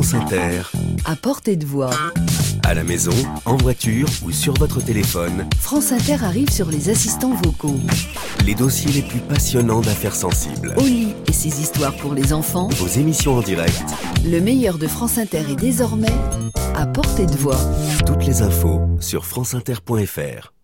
France Inter, à portée de voix. À la maison, en voiture ou sur votre téléphone, France Inter arrive sur les assistants vocaux. les dossiers les plus passionnants d'affaires sensibles. Oli et ses histoires pour les enfants. Vos émissions en direct, Le meilleur de France Inter est désormais à portée de voix. toutes les infos sur franceinter.fr.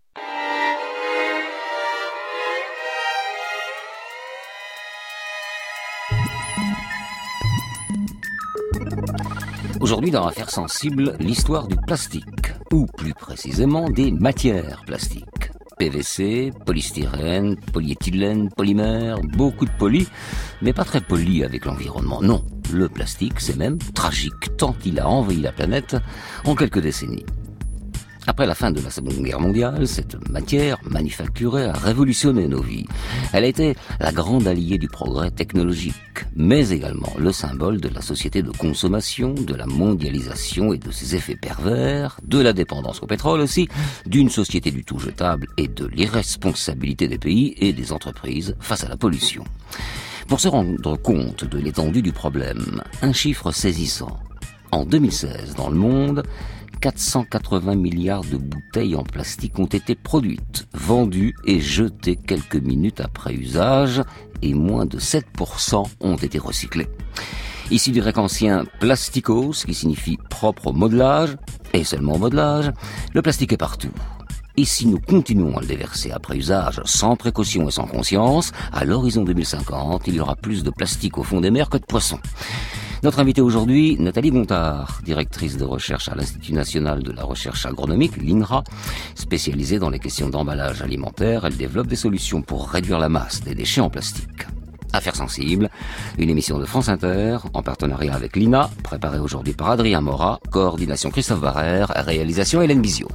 Aujourd'hui, dans Affaires sensibles, l'histoire du plastique, ou plus précisément des matières plastiques. PVC, polystyrène, polyéthylène, polymère, beaucoup de poly, mais pas très poli avec l'environnement. Non, le plastique, c'est même tragique, tant il a envahi la planète en quelques décennies. Après la fin de la Seconde Guerre mondiale, cette matière manufacturée a révolutionné nos vies. Elle a été la grande alliée du progrès technologique, mais également le symbole de la société de consommation, de la mondialisation et de ses effets pervers, de la dépendance au pétrole aussi, d'une société du tout jetable et de l'irresponsabilité des pays et des entreprises face à la pollution. Pour se rendre compte de l'étendue du problème, un chiffre saisissant. En 2016, dans le monde, 480 milliards de bouteilles en plastique ont été produites, vendues et jetées quelques minutes après usage, et moins de 7% ont été recyclées. Issu du grec ancien plastikos, qui signifie propre au modelage, et seulement au modelage, le plastique est partout. Et si nous continuons à le déverser après usage, sans précaution et sans conscience, à l'horizon 2050, il y aura plus de plastique au fond des mers que de poissons. Notre invitée aujourd'hui, Nathalie Gontard, directrice de recherche à l'Institut National de la Recherche Agronomique, l'INRA, spécialisée dans les questions d'emballage alimentaire. Elle développe des solutions pour réduire la masse des déchets en plastique. Affaires sensibles, une émission de France Inter, en partenariat avec l'INA, préparée aujourd'hui par Adrien Morat, coordination Christophe Barrère, réalisation Hélène Bizio.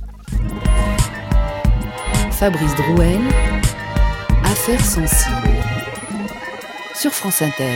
Fabrice Drouel, Affaires sensibles. Sur France Inter.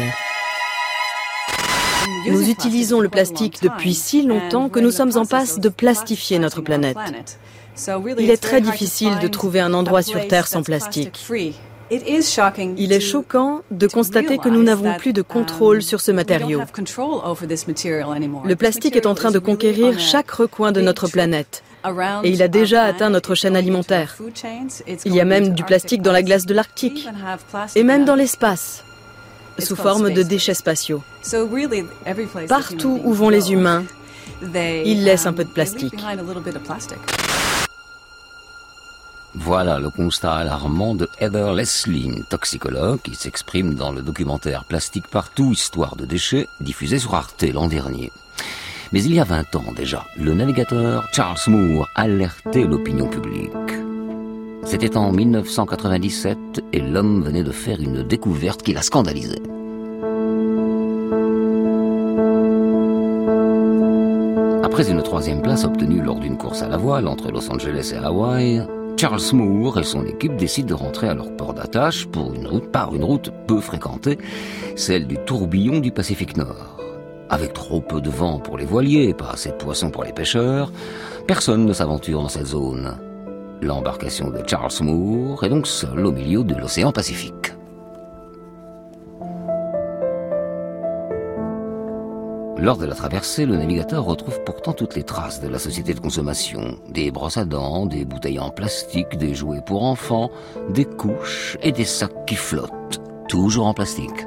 Nous utilisons le plastique depuis si longtemps que nous sommes en passe de plastifier notre planète. Il est très difficile de trouver un endroit sur Terre sans plastique. Il est choquant de constater que nous n'avons plus de contrôle sur ce matériau. Le plastique est en train de conquérir chaque recoin de notre planète. Et il a déjà atteint notre chaîne alimentaire. Il y a même du plastique dans la glace de l'Arctique. Et même dans l'espace, sous forme de déchets spatiaux. Partout où vont les humains, ils laissent un peu de plastique. Voilà le constat alarmant de Heather Leslie, toxicologue, qui s'exprime dans le documentaire Plastique partout, histoire de déchets, diffusé sur Arte l'an dernier. Mais il y a 20 ans déjà, le navigateur Charles Moore alertait l'opinion publique. C'était en 1997 et l'homme venait de faire une découverte qui l'a scandalisé. Après une 3e place obtenue lors d'une course à la voile entre Los Angeles et Hawaï, Charles Moore et son équipe décident de rentrer à leur port d'attache par une route peu fréquentée, celle du tourbillon du Pacifique Nord. Avec trop peu de vent pour les voiliers et pas assez de poissons pour les pêcheurs, personne ne s'aventure dans cette zone. L'embarcation de Charles Moore est donc seule au milieu de l'océan Pacifique. Lors de la traversée, le navigateur retrouve pourtant toutes les traces de la société de consommation. Des brosses à dents, des bouteilles en plastique, des jouets pour enfants, des couches et des sacs qui flottent, toujours en plastique.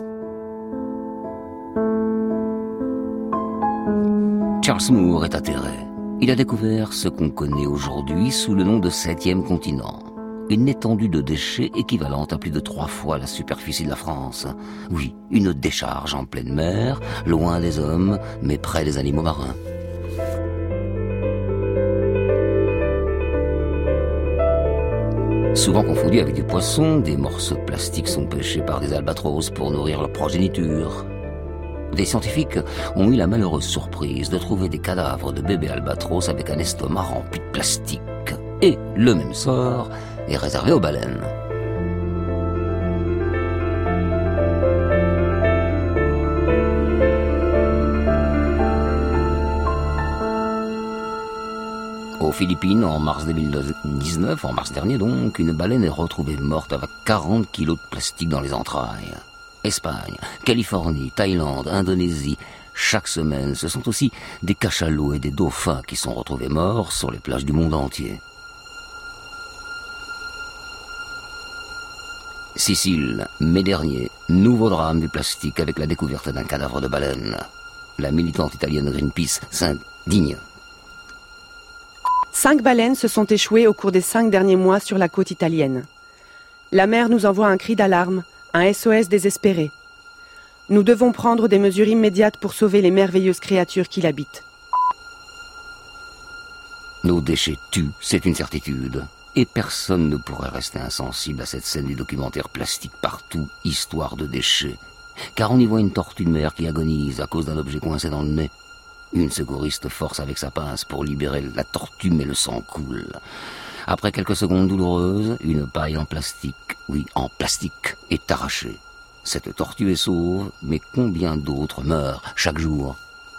Charles Moore est atterré. Il a découvert ce qu'on connaît aujourd'hui sous le nom de 7e continent. Une étendue de déchets équivalente à plus de 3 fois la superficie de la France. Oui, une décharge en pleine mer, loin des hommes, mais près des animaux marins. Souvent confondus avec du poisson, des morceaux de plastique sont pêchés par des albatros pour nourrir leur progéniture. Des scientifiques ont eu la malheureuse surprise de trouver des cadavres de bébés albatros avec un estomac rempli de plastique. Et le même sort est réservé aux baleines. Aux Philippines, en mars 2019, en mars dernier donc, une baleine est retrouvée morte avec 40 kilos de plastique dans les entrailles. Espagne, Californie, Thaïlande, Indonésie, chaque semaine, ce sont aussi des cachalots et des dauphins qui sont retrouvés morts sur les plages du monde entier. Sicile, mai dernier, nouveau drame du plastique avec la découverte d'un cadavre de baleine. La militante italienne Greenpeace s'indigne. 5 baleines se sont échouées au cours des 5 derniers mois sur la côte italienne. La mer nous envoie un cri d'alarme, un SOS désespéré. Nous devons prendre des mesures immédiates pour sauver les merveilleuses créatures qui l'habitent. Nos déchets tuent, c'est une certitude. Et personne ne pourrait rester insensible à cette scène du documentaire Plastique partout, histoire de déchets. Car on y voit une tortue de mer qui agonise à cause d'un objet coincé dans le nez. Une secouriste force avec sa pince pour libérer la tortue, mais le sang coule. Après quelques secondes douloureuses, une paille en plastique, oui, en plastique, est arrachée. Cette tortue est sauve, mais combien d'autres meurent chaque jour?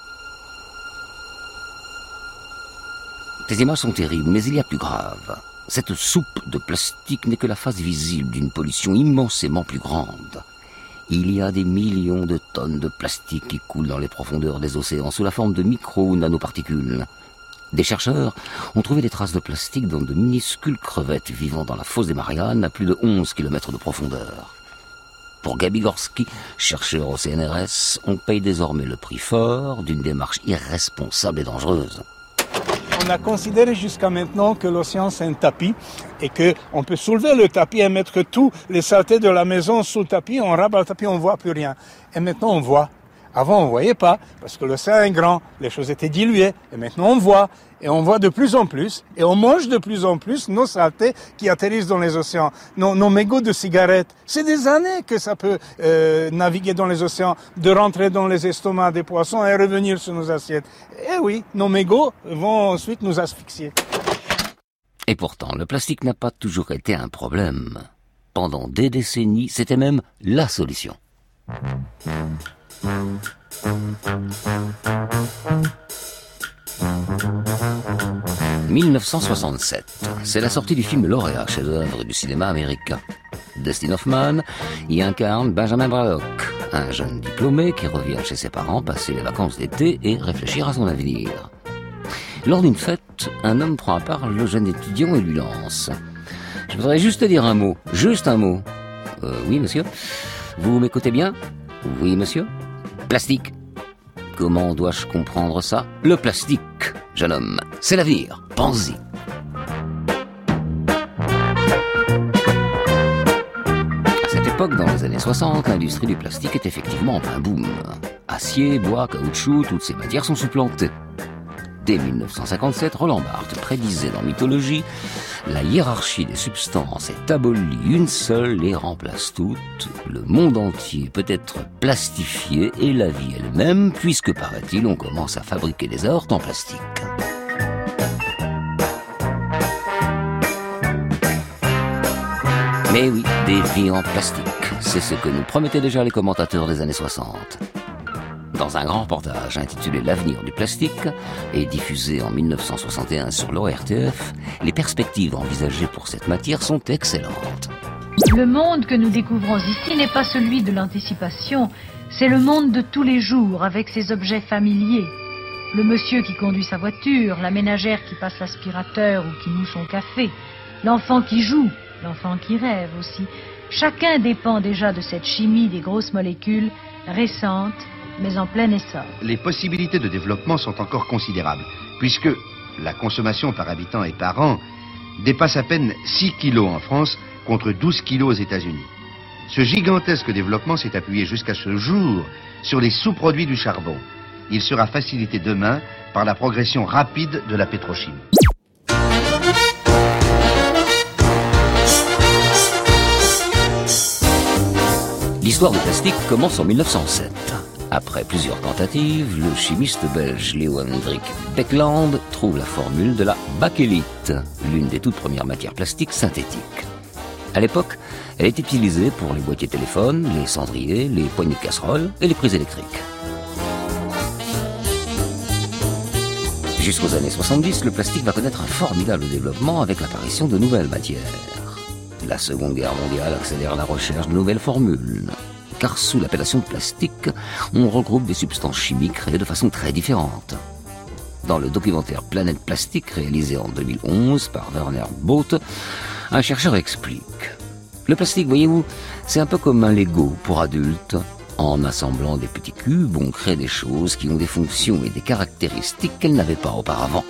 Ces images sont terribles, mais il y a plus grave. Cette soupe de plastique n'est que la face visible d'une pollution immensément plus grande. Il y a des millions de tonnes de plastique qui coulent dans les profondeurs des océans sous la forme de micro- ou nanoparticules. Des chercheurs ont trouvé des traces de plastique dans de minuscules crevettes vivant dans la fosse des Mariannes à plus de 11 km de profondeur. Pour Gabi Gorski, chercheur au CNRS, on paye désormais le prix fort d'une démarche irresponsable et dangereuse. On a considéré jusqu'à maintenant que l'océan c'est un tapis et qu'on peut soulever le tapis et mettre tous les saletés de la maison sous le tapis, on rabat le tapis, on ne voit plus rien. Et maintenant on voit. Avant on ne voyait pas parce que l'océan est grand, les choses étaient diluées. Et maintenant on voit. Et on voit de plus en plus. Et on mange de plus en plus nos saletés qui atterrissent dans les océans. Nos mégots de cigarettes. C'est des années que ça peut naviguer dans les océans, de rentrer dans les estomacs des poissons et revenir sur nos assiettes. Et oui, nos mégots vont ensuite nous asphyxier. Et pourtant, le plastique n'a pas toujours été un problème. Pendant des décennies, c'était même la solution. 1967, c'est la sortie du film lauréat, chef-d'œuvre du cinéma américain. Dustin Hoffman y incarne Benjamin Braddock, un jeune diplômé qui revient chez ses parents passer les vacances d'été et réfléchir à son avenir. Lors d'une fête, un homme prend à part le jeune étudiant et lui lance « Je voudrais juste te dire un mot, juste un mot. » Oui, monsieur. Vous m'écoutez bien? Oui, monsieur. Plastique. Comment dois-je comprendre ça? Le plastique, jeune homme, c'est l'avenir. Pense-y. À cette époque, dans les années 60, l'industrie du plastique est effectivement en plein boom. Acier, bois, caoutchouc, toutes ces matières sont supplantées. Dès 1957, Roland Barthes prédisait dans Mythologie la hiérarchie des substances est abolie, une seule les remplace toutes. Le monde entier peut être plastifié et la vie elle-même, puisque, paraît-il, on commence à fabriquer des aortes en plastique. Mais oui, des vies en plastique, c'est ce que nous promettaient déjà les commentateurs des années 60. Dans un grand reportage intitulé « L'avenir du plastique » et diffusé en 1961 sur l'ORTF, les perspectives envisagées pour cette matière sont excellentes. Le monde que nous découvrons ici n'est pas celui de l'anticipation, c'est le monde de tous les jours avec ses objets familiers. Le monsieur qui conduit sa voiture, la ménagère qui passe l'aspirateur ou qui moue son café, l'enfant qui joue, l'enfant qui rêve aussi. Chacun dépend déjà de cette chimie des grosses molécules récentes, mais en plein essor. Les possibilités de développement sont encore considérables, puisque la consommation par habitant et par an dépasse à peine 6 kilos en France contre 12 kilos aux États-Unis. Ce gigantesque développement s'est appuyé jusqu'à ce jour sur les sous-produits du charbon. Il sera facilité demain par la progression rapide de la pétrochimie. L'histoire du plastique commence en 1907. Après plusieurs tentatives, le chimiste belge Léo Hendrik Beckland trouve la formule de la bakélite, l'une des toutes premières matières plastiques synthétiques. À l'époque, elle est utilisée pour les boîtiers téléphones, les cendriers, les poignées de casserole et les prises électriques. Jusqu'aux années 70, le plastique va connaître un formidable développement avec l'apparition de nouvelles matières. La Seconde Guerre mondiale accélère la recherche de nouvelles formules. car sous l'appellation de plastique, on regroupe des substances chimiques créées de façon très différente. Dans le documentaire Planète Plastique, réalisé en 2011 par Werner Bothe, un chercheur explique. Le plastique, voyez-vous, c'est un peu comme un Lego pour adultes. En assemblant des petits cubes, on crée des choses qui ont des fonctions et des caractéristiques qu'elles n'avaient pas auparavant.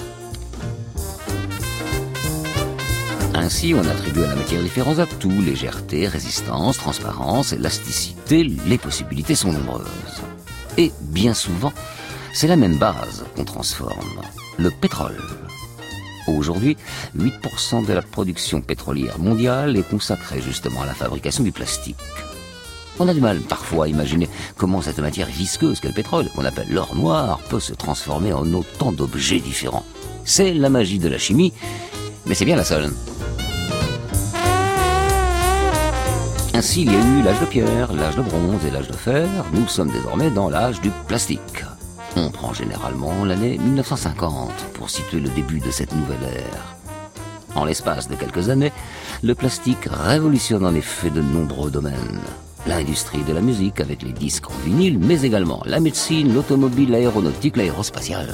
Ainsi, on attribue à la matière différents atouts, légèreté, résistance, transparence, élasticité, les possibilités sont nombreuses. Et bien souvent, c'est la même base qu'on transforme, le pétrole. Aujourd'hui, 8% de la production pétrolière mondiale est consacrée justement à la fabrication du plastique. On a du mal parfois à imaginer comment cette matière visqueuse qu'est le pétrole, qu'on appelle l'or noir, peut se transformer en autant d'objets différents. C'est la magie de la chimie, mais c'est bien la seule. Ainsi, il y a eu l'âge de pierre, l'âge de bronze et l'âge de fer. Nous sommes désormais dans l'âge du plastique. On prend généralement l'année 1950 pour situer le début de cette nouvelle ère. En l'espace de quelques années, le plastique révolutionne en effet de nombreux domaines. L'industrie de la musique avec les disques en vinyle, mais également la médecine, l'automobile, l'aéronautique, l'aérospatiale.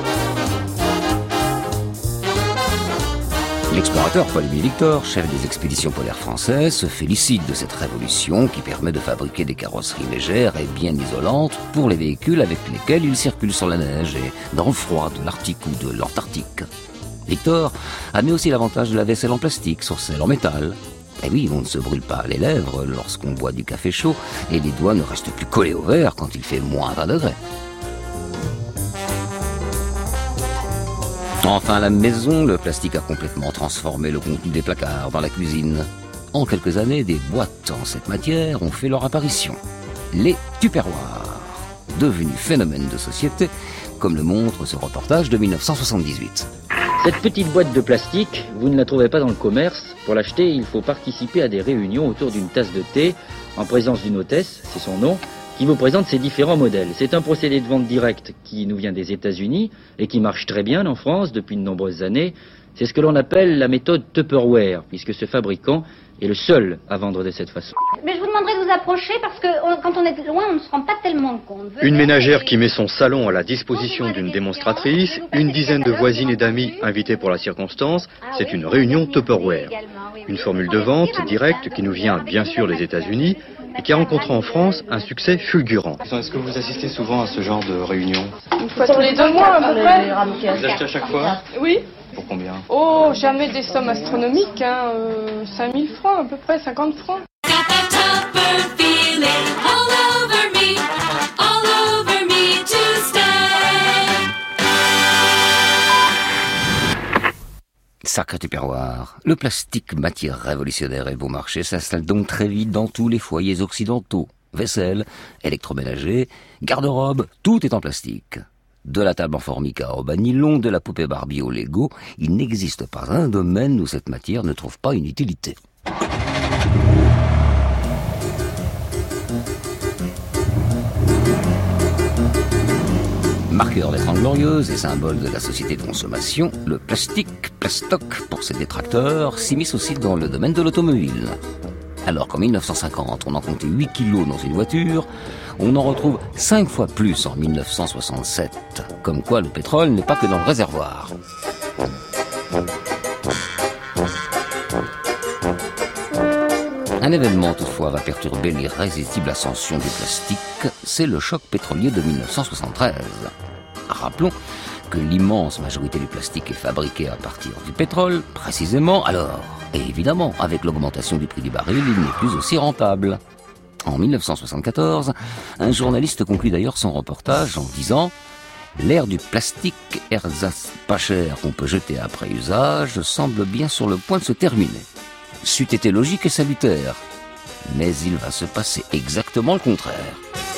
L'explorateur Paul-Émile Victor, chef des expéditions polaires françaises, se félicite de cette révolution qui permet de fabriquer des carrosseries légères et bien isolantes pour les véhicules avec lesquels il circule sur la neige et dans le froid de l'Arctique ou de l'Antarctique. Victor admet aussi l'avantage de la vaisselle en plastique sur celle en métal. Et oui, on ne se brûle pas les lèvres lorsqu'on boit du café chaud et les doigts ne restent plus collés au verre quand il fait moins 20 degrés. Enfin, à la maison, le plastique a complètement transformé le contenu des placards dans la cuisine. En quelques années, des boîtes en cette matière ont fait leur apparition. Les tupperwares, devenus phénomènes de société, comme le montre ce reportage de 1978. Cette petite boîte de plastique, vous ne la trouvez pas dans le commerce. Pour l'acheter, il faut participer à des réunions autour d'une tasse de thé, en présence d'une hôtesse, c'est son nom, qui vous présente ces différents modèles. C'est un procédé de vente directe qui nous vient des États-Unis et qui marche très bien en France depuis de nombreuses années. C'est ce que l'on appelle la méthode Tupperware, puisque ce fabricant est le seul à vendre de cette façon. Mais je vous demanderai de vous approcher parce que quand on est loin, on ne se rend pas tellement compte. Une ménagère qui met son salon à la disposition d'une démonstratrice, une dizaine de voisines et d'amis invités pour la circonstance, c'est une réunion Tupperware. Une formule de vente directe qui nous vient bien sûr des États-Unis et qui a rencontré en France un succès fulgurant. Est-ce que vous assistez souvent à ce genre de réunion? Une fois tous les 2 mois à peu près. Vous achetez à chaque fois? Oui. Pour combien? Oh, jamais des sommes astronomiques, 5000 francs à peu près, 50 francs. Sacré tupperware. Le plastique, matière révolutionnaire et beau marché, s'installe donc très vite dans tous les foyers occidentaux. Vaisselle, électroménager, garde-robe, tout est en plastique. De la table en formica au nylon, de la poupée Barbie au Lego, il n'existe pas un domaine où cette matière ne trouve pas une utilité. Marqueur des 30 Glorieuses et symbole de la société de consommation, le plastique, plastoc pour ses détracteurs, s'immisce aussi dans le domaine de l'automobile. Alors qu'en 1950, on en comptait 8 kilos dans une voiture, on en retrouve 5 fois plus en 1967. Comme quoi le pétrole n'est pas que dans le réservoir. Un événement toutefois va perturber l'irrésistible ascension du plastique, c'est le choc pétrolier de 1973. Rappelons que l'immense majorité du plastique est fabriquée à partir du pétrole, précisément alors. Et évidemment, avec l'augmentation du prix du baril, il n'est plus aussi rentable. En 1974, un journaliste conclut d'ailleurs son reportage en disant « L'ère du plastique, ersatz pas cher qu'on peut jeter après usage, semble bien sur le point de se terminer. C'eût été logique et salutaire, mais il va se passer exactement le contraire. »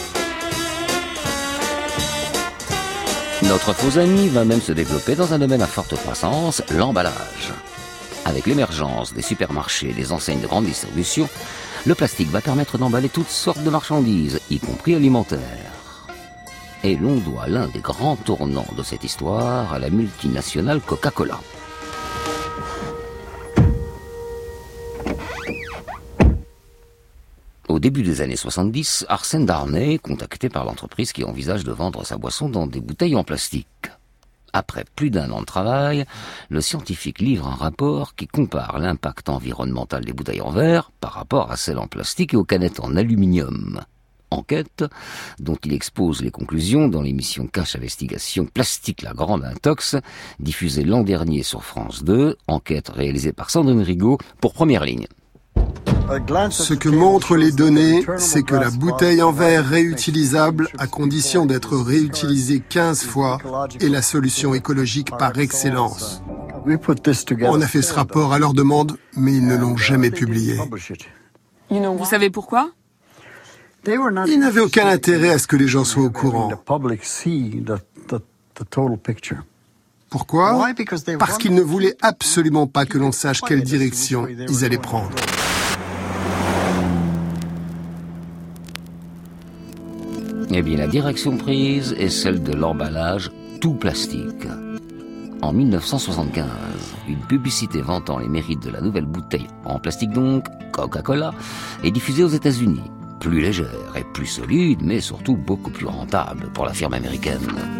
Notre faux ami va même se développer dans un domaine à forte croissance, l'emballage. Avec l'émergence des supermarchés et des enseignes de grande distribution, le plastique va permettre d'emballer toutes sortes de marchandises, y compris alimentaires. Et l'on doit l'un des grands tournants de cette histoire à la multinationale Coca-Cola. Au début des années 70, Arsène Darnay est contacté par l'entreprise qui envisage de vendre sa boisson dans des bouteilles en plastique. Après plus d'1 an de travail, le scientifique livre un rapport qui compare l'impact environnemental des bouteilles en verre par rapport à celles en plastique et aux canettes en aluminium. Enquête dont il expose les conclusions dans l'émission Cache Investigation Plastique la Grande Intox, diffusée l'an dernier sur France 2, enquête réalisée par Sandrine Rigaud pour Première Ligne. Ce que montrent les données, c'est que la bouteille en verre réutilisable, à condition d'être réutilisée 15 fois, est la solution écologique par excellence. On a fait ce rapport à leur demande, mais ils ne l'ont jamais publié. Vous savez pourquoi ? Ils n'avaient aucun intérêt à ce que les gens soient au courant. Pourquoi ? Parce qu'ils ne voulaient absolument pas que l'on sache quelle direction ils allaient prendre. Eh bien, la direction prise est celle de l'emballage tout plastique. En 1975, une publicité vantant les mérites de la nouvelle bouteille en plastique donc, Coca-Cola, est diffusée aux États-Unis. Plus légère et plus solide, mais surtout beaucoup plus rentable pour la firme américaine.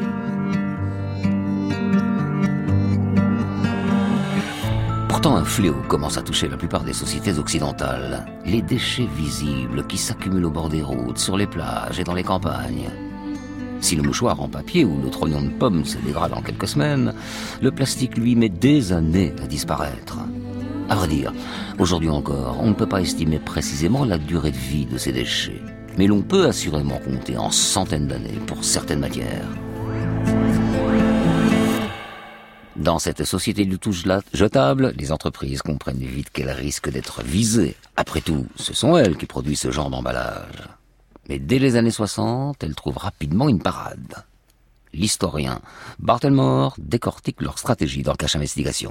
Pourtant, un fléau commence à toucher la plupart des sociétés occidentales. Les déchets visibles qui s'accumulent au bord des routes, sur les plages et dans les campagnes. Si le mouchoir en papier ou le trognon de pomme se dégrade en quelques semaines, le plastique, lui, met des années à disparaître. À vrai dire, aujourd'hui encore, on ne peut pas estimer précisément la durée de vie de ces déchets. Mais l'on peut assurément compter en centaines d'années pour certaines matières. Dans cette société du tout jetable, les entreprises comprennent vite qu'elles risquent d'être visées. Après tout, ce sont elles qui produisent ce genre d'emballage. Mais dès les années 60, elles trouvent rapidement une parade. L'historien Bart Elmore décortique leur stratégie dans Cache Investigation.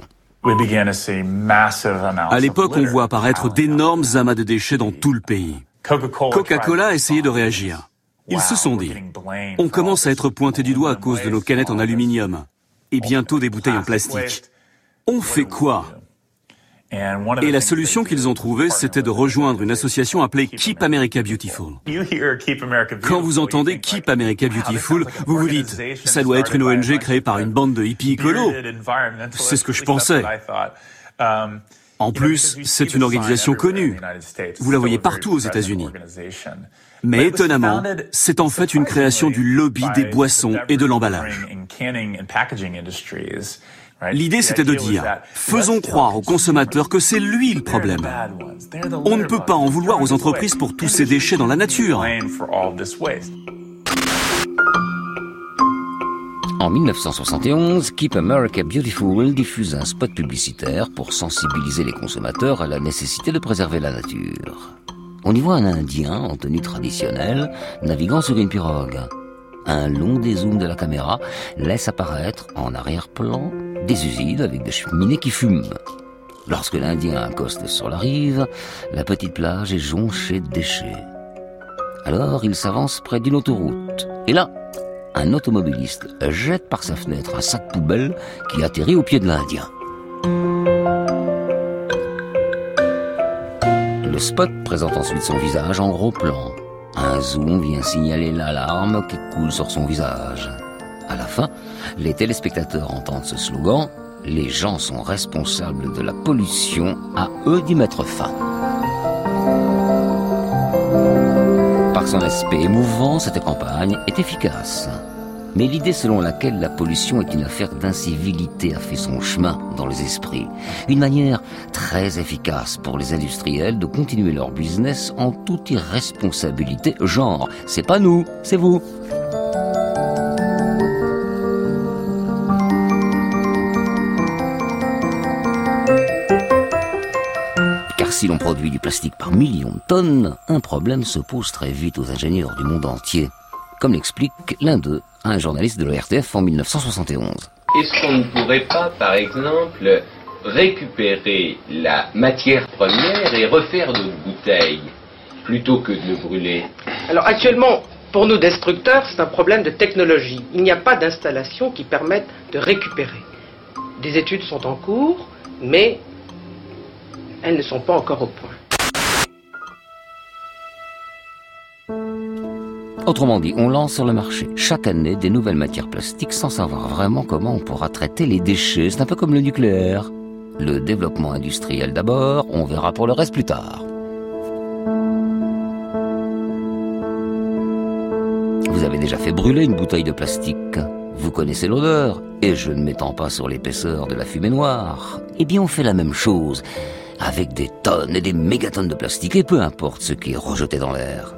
À l'époque, on voit apparaître d'énormes amas de déchets dans tout le pays. Coca-Cola a essayé de réagir. Ils se sont dit, on commence à être pointé du doigt à cause de nos canettes en aluminium et bientôt des bouteilles en plastique. On fait quoi ? Et la solution qu'ils ont trouvée, c'était de rejoindre une association appelée Keep America Beautiful. Quand vous entendez Keep America Beautiful, vous vous dites, ça doit être une ONG créée par une bande de hippies écolos. C'est ce que je pensais. En plus, c'est une organisation connue. Vous la voyez partout aux États-Unis. Mais étonnamment, c'est en fait une création du lobby des boissons et de l'emballage. L'idée, c'était de dire, faisons croire au consommateur que c'est lui le problème. On ne peut pas en vouloir aux entreprises pour tous ces déchets dans la nature. En 1971, Keep America Beautiful diffuse un spot publicitaire pour sensibiliser les consommateurs à la nécessité de préserver la nature. On y voit un Indien en tenue traditionnelle naviguant sur une pirogue. Un long dézoom de la caméra laisse apparaître en arrière-plan des usines avec des cheminées qui fument. Lorsque l'Indien accoste sur la rive, la petite plage est jonchée de déchets. Alors il s'avance près d'une autoroute. Et là, un automobiliste jette par sa fenêtre un sac poubelle qui atterrit au pied de l'Indien. Le spot présente ensuite son visage en gros plan. Un zoom vient signaler l'alarme qui coule sur son visage. À la fin, les téléspectateurs entendent ce slogan « Les gens sont responsables de la pollution, à eux d'y mettre fin ». Par son aspect émouvant, cette campagne est efficace. Mais l'idée selon laquelle la pollution est une affaire d'incivilité a fait son chemin dans les esprits. Une manière très efficace pour les industriels de continuer leur business en toute irresponsabilité, genre « c'est pas nous, c'est vous ». Car si l'on produit du plastique par millions de tonnes, un problème se pose très vite aux ingénieurs du monde entier. Comme l'explique l'un d'eux, un journaliste de l'ORTF en 1971. Est-ce qu'on ne pourrait pas, par exemple, récupérer la matière première et refaire d'autres bouteilles, plutôt que de le brûler? Alors actuellement, pour nous destructeurs, c'est un problème de technologie. Il n'y a pas d'installation qui permette de récupérer. Des études sont en cours, mais elles ne sont pas encore au point. Autrement dit, on lance sur le marché chaque année des nouvelles matières plastiques sans savoir vraiment comment on pourra traiter les déchets. C'est un peu comme le nucléaire. Le développement industriel d'abord, on verra pour le reste plus tard. Vous avez déjà fait brûler une bouteille de plastique. Vous connaissez l'odeur, et je ne m'étends pas sur l'épaisseur de la fumée noire. Eh bien, on fait la même chose, avec des tonnes et des mégatonnes de plastique, et peu importe ce qui est rejeté dans l'air.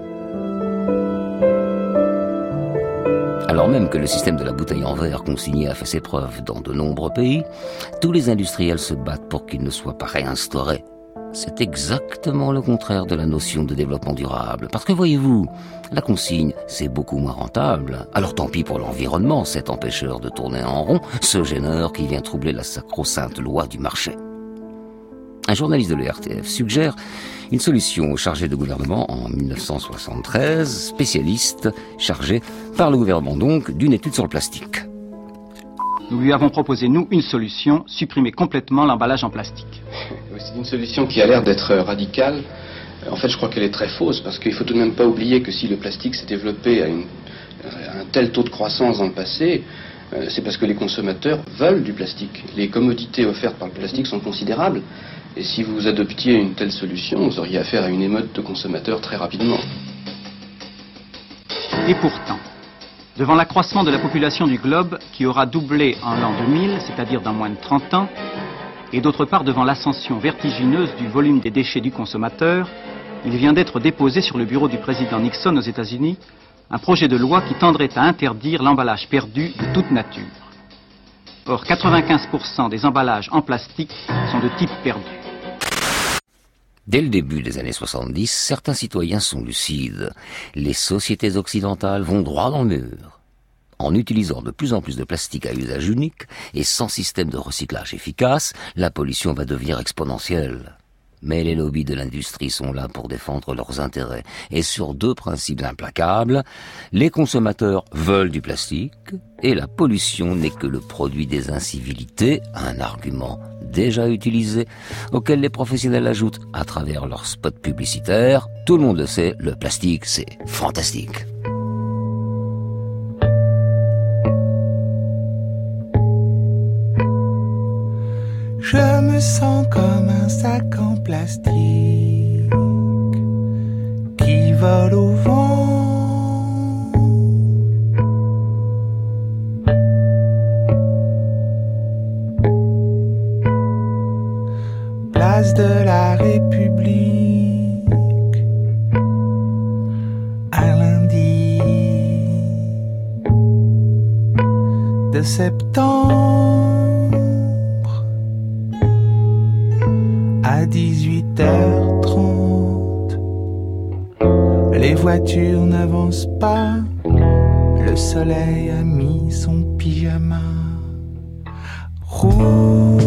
Alors même que le système de la bouteille en verre consignée a fait ses preuves dans de nombreux pays, tous les industriels se battent pour qu'il ne soit pas réinstauré. C'est exactement le contraire de la notion de développement durable. Parce que voyez-vous, la consigne, c'est beaucoup moins rentable. Alors tant pis pour l'environnement, cet empêcheur de tourner en rond, ce gêneur qui vient troubler la sacro-sainte loi du marché. Un journaliste de l'ERTF suggère une solution au chargé de gouvernement en 1973, spécialiste chargé par le gouvernement donc d'une étude sur le plastique. Nous lui avons proposé, nous, une solution, supprimer complètement l'emballage en plastique. C'est une solution qui a l'air d'être radicale. En fait, je crois qu'elle est très fausse, parce qu'il ne faut tout de même pas oublier que si le plastique s'est développé à un tel taux de croissance dans le passé, c'est parce que les consommateurs veulent du plastique. Les commodités offertes par le plastique sont considérables. Et si vous adoptiez une telle solution, vous auriez affaire à une émeute de consommateurs très rapidement. Et pourtant, devant l'accroissement de la population du globe, qui aura doublé en l'an 2000, c'est-à-dire dans moins de 30 ans, et d'autre part devant l'ascension vertigineuse du volume des déchets du consommateur, il vient d'être déposé sur le bureau du président Nixon aux États-Unis un projet de loi qui tendrait à interdire l'emballage perdu de toute nature. Or, 95% des emballages en plastique sont de type perdu. Dès le début des années 70, certains citoyens sont lucides. Les sociétés occidentales vont droit dans le mur. En utilisant de plus en plus de plastique à usage unique et sans système de recyclage efficace, la pollution va devenir exponentielle. Mais les lobbies de l'industrie sont là pour défendre leurs intérêts. Et sur deux principes implacables, les consommateurs veulent du plastique et la pollution n'est que le produit des incivilités, un argument déjà utilisé, auquel les professionnels ajoutent à travers leurs spots publicitaires. Tout le monde le sait, le plastique c'est fantastique. Je me sens comme un sac en plastique qui vole au vent. Place de la République, un lundi de septembre. À 18h30, les voitures n'avancent pas, le soleil a mis son pyjama rouge.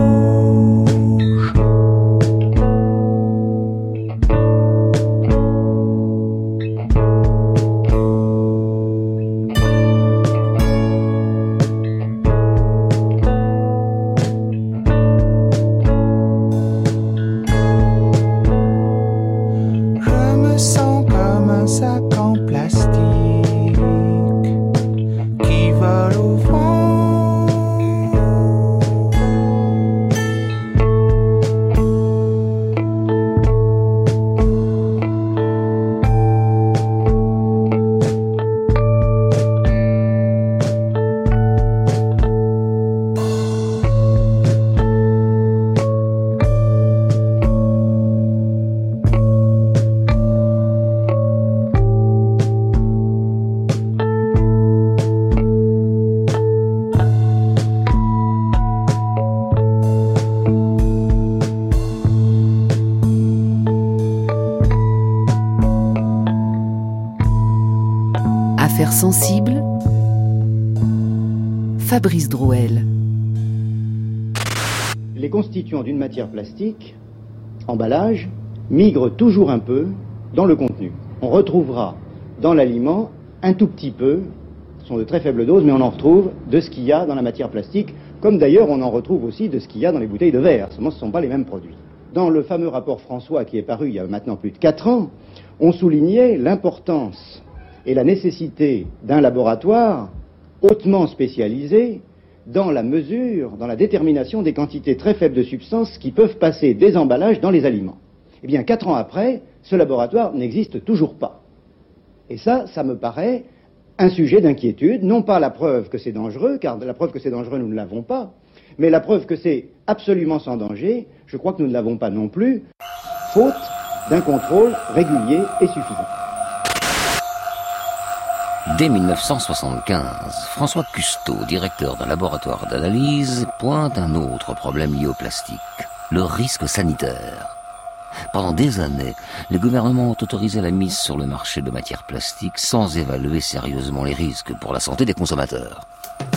Affaires sensibles, Fabrice Drouel. Les constituants d'une matière plastique, emballage, migrent toujours un peu dans le contenu. On retrouvera dans l'aliment un tout petit peu, ce sont de très faibles doses, mais on en retrouve de ce qu'il y a dans la matière plastique, comme d'ailleurs on en retrouve aussi de ce qu'il y a dans les bouteilles de verre. Seulement ce ne sont pas les mêmes produits. Dans le fameux rapport François qui est paru il y a maintenant plus de 4 ans, on soulignait l'importance et la nécessité d'un laboratoire hautement spécialisé dans la mesure, dans la détermination des quantités très faibles de substances qui peuvent passer des emballages dans les aliments. Eh bien, 4 ans après, ce laboratoire n'existe toujours pas. Et ça me paraît un sujet d'inquiétude, non pas la preuve que c'est dangereux, car la preuve que c'est dangereux, nous ne l'avons pas, mais la preuve que c'est absolument sans danger, je crois que nous ne l'avons pas non plus, faute d'un contrôle régulier et suffisant. Dès 1975, François Cousteau, directeur d'un laboratoire d'analyse, pointe un autre problème lié au plastique, le risque sanitaire. Pendant des années, les gouvernements ont autorisé la mise sur le marché de matières plastiques sans évaluer sérieusement les risques pour la santé des consommateurs.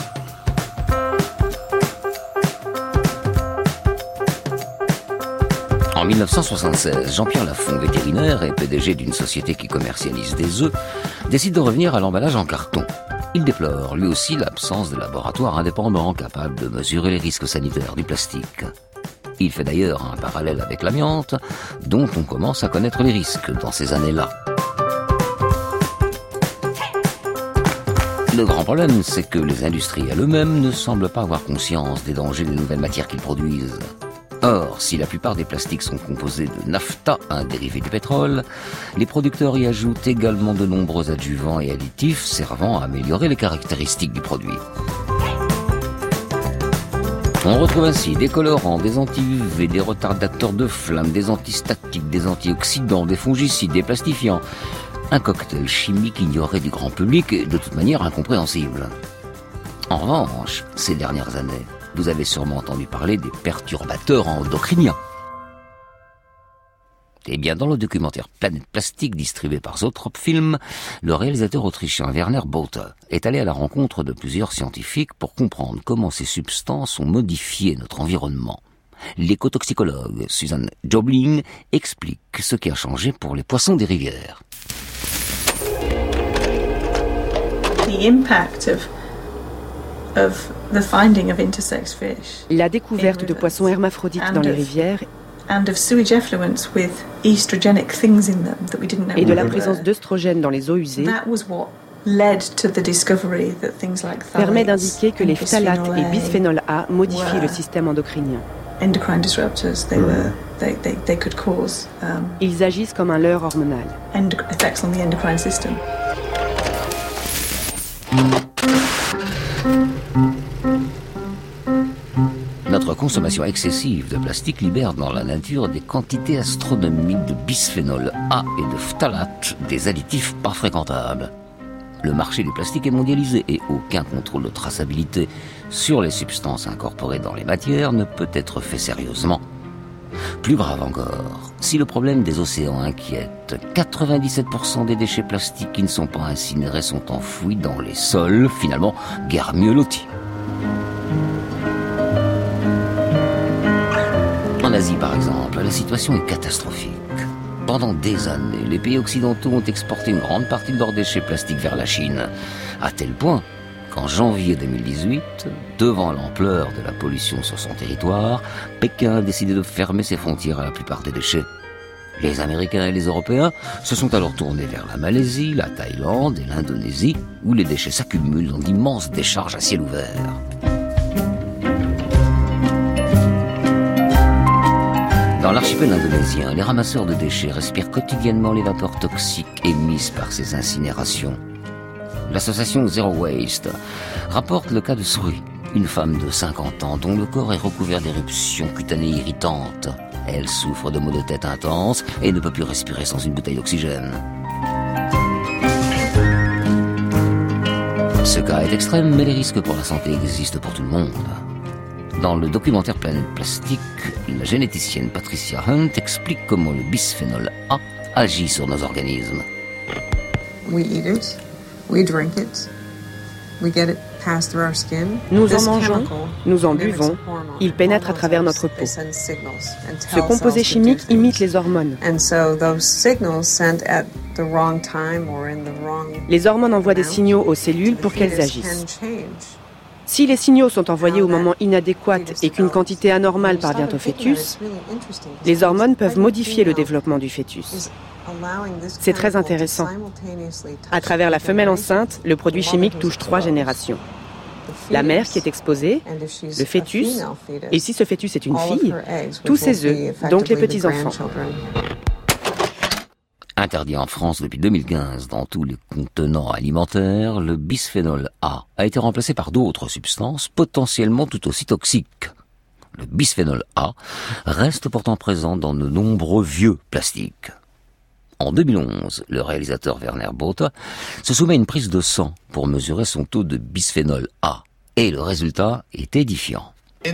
En 1976, Jean-Pierre Lafont, vétérinaire et PDG d'une société qui commercialise des œufs, décide de revenir à l'emballage en carton. Il déplore, lui aussi, l'absence de laboratoires indépendants capables de mesurer les risques sanitaires du plastique. Il fait d'ailleurs un parallèle avec l'amiante, dont on commence à connaître les risques dans ces années-là. Le grand problème, c'est que les industriels eux-mêmes ne semblent pas avoir conscience des dangers des nouvelles matières qu'ils produisent. Or, si la plupart des plastiques sont composés de naphta, un dérivé du pétrole, les producteurs y ajoutent également de nombreux adjuvants et additifs servant à améliorer les caractéristiques du produit. On retrouve ainsi des colorants, des anti-UV, des retardateurs de flamme, des antistatiques, des antioxydants, des fongicides, des plastifiants. Un cocktail chimique ignoré du grand public et de toute manière incompréhensible. En revanche, ces dernières années, vous avez sûrement entendu parler des perturbateurs endocriniens. Eh bien, dans le documentaire Planète Plastique, distribué par Zoetrope Film, le réalisateur autrichien Werner Bothe est allé à la rencontre de plusieurs scientifiques pour comprendre comment ces substances ont modifié notre environnement. L'écotoxicologue Suzanne Jobling explique ce qui a changé pour les poissons des rivières. La découverte de poissons hermaphrodites dans les rivières et de la présence d'œstrogènes dans les eaux usées permet d'indiquer que les phtalates et bisphénol A modifient le système endocrinien. Ils agissent comme un leurre hormonal. Notre consommation excessive de plastique libère dans la nature des quantités astronomiques de bisphénol A et de phtalates, des additifs pas fréquentables. Le marché du plastique est mondialisé et aucun contrôle de traçabilité sur les substances incorporées dans les matières ne peut être fait sérieusement. Plus grave encore, si le problème des océans inquiète, 97% des déchets plastiques qui ne sont pas incinérés sont enfouis dans les sols, finalement guère mieux lotis. En Asie, par exemple, la situation est catastrophique. Pendant des années, les pays occidentaux ont exporté une grande partie de leurs déchets plastiques vers la Chine, à tel point qu'en janvier 2018, devant l'ampleur de la pollution sur son territoire, Pékin a décidé de fermer ses frontières à la plupart des déchets. Les Américains et les Européens se sont alors tournés vers la Malaisie, la Thaïlande et l'Indonésie, où les déchets s'accumulent dans d'immenses décharges à ciel ouvert. Dans l'archipel indonésien, les ramasseurs de déchets respirent quotidiennement les vapeurs toxiques émises par ces incinérations. L'association Zero Waste rapporte le cas de Suri, une femme de 50 ans dont le corps est recouvert d'éruptions cutanées irritantes. Elle souffre de maux de tête intenses et ne peut plus respirer sans une bouteille d'oxygène. Ce cas est extrême, mais les risques pour la santé existent pour tout le monde. Dans le documentaire Planète Plastique, la généticienne Patricia Hunt explique comment le bisphénol A agit sur nos organismes. We eat it, we drink it, we get it passed through our skin. Nous en mangeons, nous en buvons, il pénètre à travers notre peau. Ce composé chimique imite les hormones. Les hormones envoient des signaux aux cellules pour qu'elles agissent. Si les signaux sont envoyés au moment inadéquat et qu'une quantité anormale parvient au fœtus, les hormones peuvent modifier le développement du fœtus. C'est très intéressant. À travers la femelle enceinte, le produit chimique touche 3 générations. La mère qui est exposée, le fœtus, et si ce fœtus est une fille, tous ses œufs, donc les petits-enfants. Interdit en France depuis 2015 dans tous les contenants alimentaires, le bisphénol A a été remplacé par d'autres substances potentiellement tout aussi toxiques. Le bisphénol A reste pourtant présent dans de nombreux vieux plastiques. En 2011, le réalisateur Werner Botha se soumet à une prise de sang pour mesurer son taux de bisphénol A. Et le résultat est édifiant.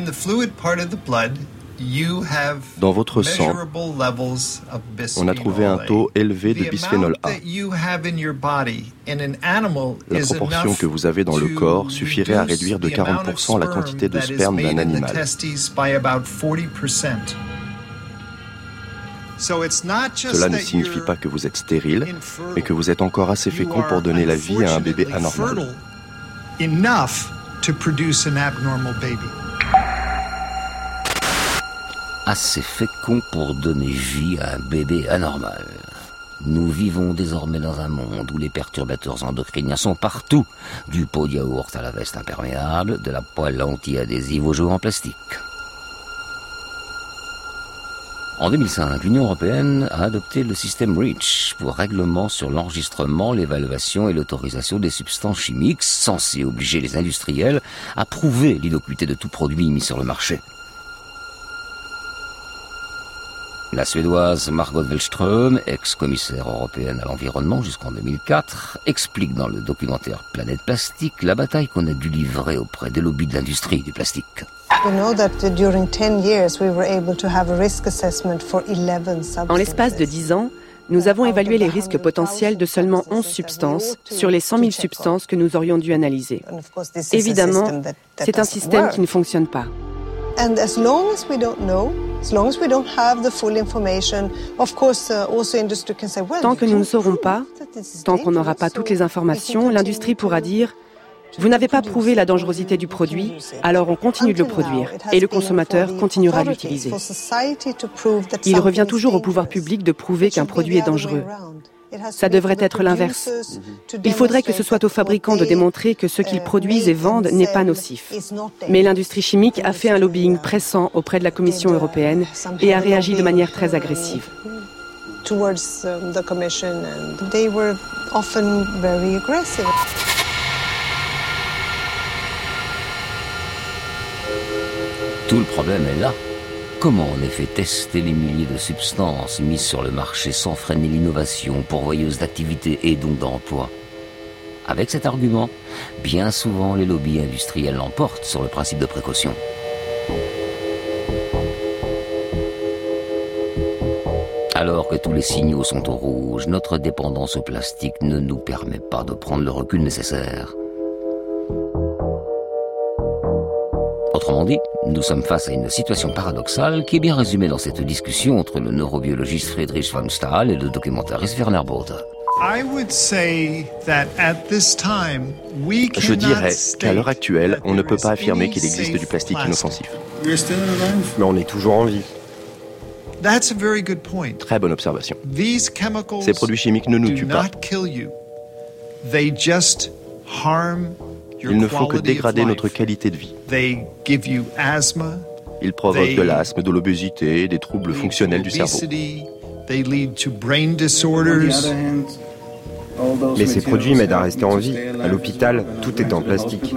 Dans votre sang, on a trouvé un taux élevé de bisphénol A. La proportion que vous avez dans le corps suffirait à réduire de 40% la quantité de sperme d'un animal. Cela ne signifie pas que vous êtes stérile, mais que vous êtes encore assez fécond pour donner la vie à un bébé anormal. Assez fécond pour donner vie à un bébé anormal. Nous vivons désormais dans un monde où les perturbateurs endocriniens sont partout, du pot de yaourt à la veste imperméable, de la poêle anti-adhésive aux jeux en plastique. En 2005, l'Union européenne a adopté le système REACH pour règlement sur l'enregistrement, l'évaluation et l'autorisation des substances chimiques, censé obliger les industriels à prouver l'innocuité de tout produit mis sur le marché. La Suédoise Margot Wallström, ex-commissaire européenne à l'environnement jusqu'en 2004, explique dans le documentaire Planète Plastique la bataille qu'on a dû livrer auprès des lobbies de l'industrie du plastique. En l'espace de 10 ans, nous avons évalué les risques potentiels de seulement 11 substances sur les 100 000 substances que nous aurions dû analyser. Évidemment, c'est un système qui ne fonctionne pas. Tant que nous ne saurons pas, tant qu'on n'aura pas toutes les informations, l'industrie pourra dire « Vous n'avez pas prouvé la dangerosité du produit, alors on continue de le produire et le consommateur continuera à l'utiliser. » Il revient toujours au pouvoir public de prouver qu'un produit est dangereux. Ça devrait être l'inverse. Il faudrait que ce soit aux fabricants de démontrer que ce qu'ils produisent et vendent n'est pas nocif. Mais l'industrie chimique a fait un lobbying pressant auprès de la Commission européenne et a réagi de manière très agressive. Tout le problème est là. Comment en effet tester les milliers de substances mises sur le marché sans freiner l'innovation, pourvoyeuse d'activité et donc d'emploi? Avec cet argument, bien souvent les lobbies industriels l'emportent sur le principe de précaution. Alors que tous les signaux sont au rouge, notre dépendance au plastique ne nous permet pas de prendre le recul nécessaire. Autrement dit, nous sommes face à une situation paradoxale qui est bien résumée dans cette discussion entre le neurobiologiste Friedrich von Stahl et le documentariste Werner Botha. Je dirais qu'à l'heure actuelle, on ne peut pas affirmer qu'il existe du plastique inoffensif. Mais on est toujours en vie. Très bonne observation. Ces produits chimiques ne nous tuent pas. Ils ne font que dégrader notre qualité de vie. Ils provoquent de l'asthme, de l'obésité, des troubles fonctionnels du cerveau. Mais ces produits m'aident à rester en vie. À l'hôpital, tout est en plastique.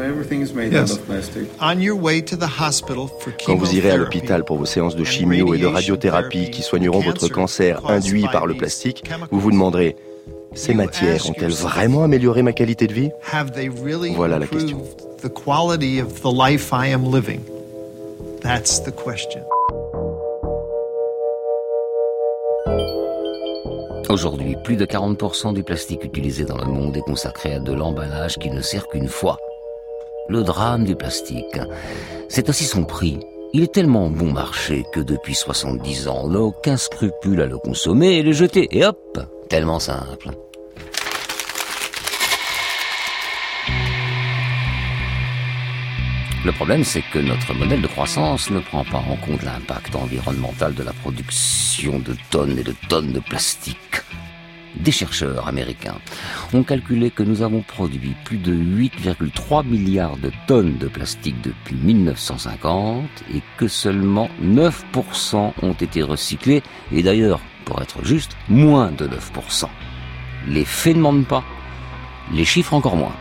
Quand vous irez à l'hôpital pour vos séances de chimio et de radiothérapie qui soigneront votre cancer induit par le plastique, vous vous demanderez: ces matières ont-elles vraiment amélioré ma qualité de vie? Voilà la question. Aujourd'hui, plus de 40% du plastique utilisé dans le monde est consacré à de l'emballage qui ne sert qu'une fois. Le drame du plastique, c'est aussi son prix. Il est tellement bon marché que depuis 70 ans, on n'a aucun scrupule à le consommer et le jeter. Et hop, tellement simple. Le problème, c'est que notre modèle de croissance ne prend pas en compte l'impact environnemental de la production de tonnes et de tonnes de plastique. Des chercheurs américains ont calculé que nous avons produit plus de 8,3 milliards de tonnes de plastique depuis 1950 et que seulement 9% ont été recyclés, et d'ailleurs, pour être juste, moins de 9%. Les faits ne mentent pas, les chiffres encore moins.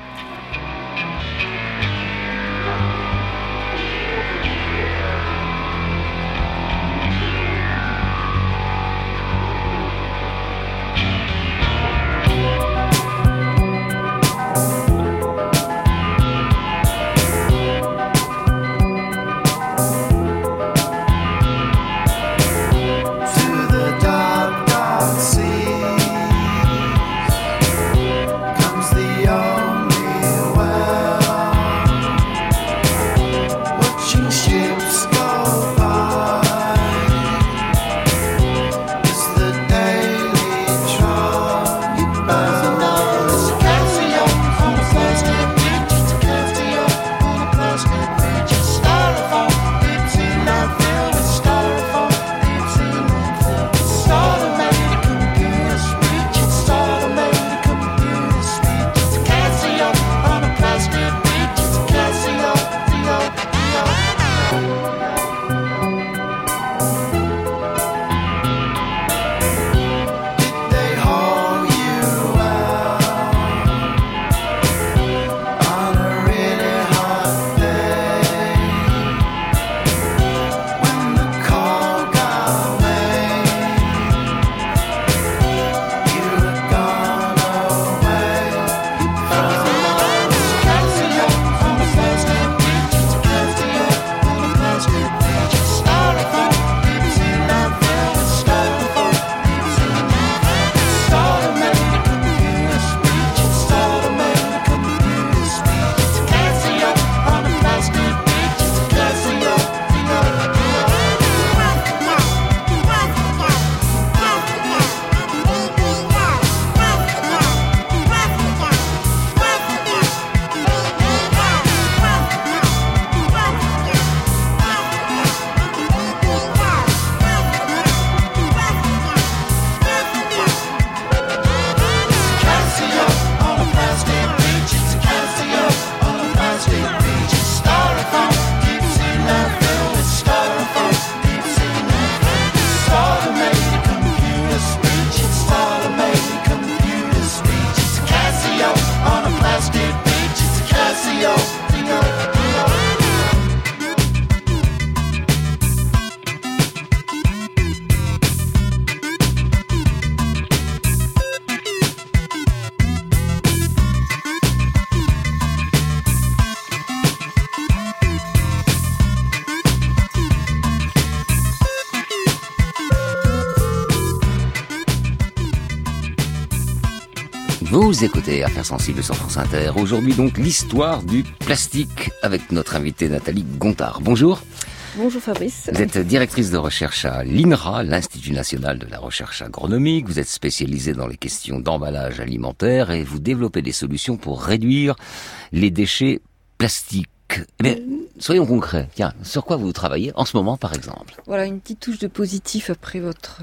Vous écoutez Affaires sensibles sur France Inter. Aujourd'hui donc l'histoire du plastique avec notre invitée Nathalie Gontard. Bonjour. Bonjour Fabrice. Vous êtes directrice de recherche à l'INRA, l'Institut National de la Recherche Agronomique. Vous êtes spécialisée dans les questions d'emballage alimentaire et vous développez des solutions pour réduire les déchets plastiques. Eh bien, soyons concrets. Tiens, sur quoi vous travaillez en ce moment par exemple? Voilà, une petite touche de positif après votre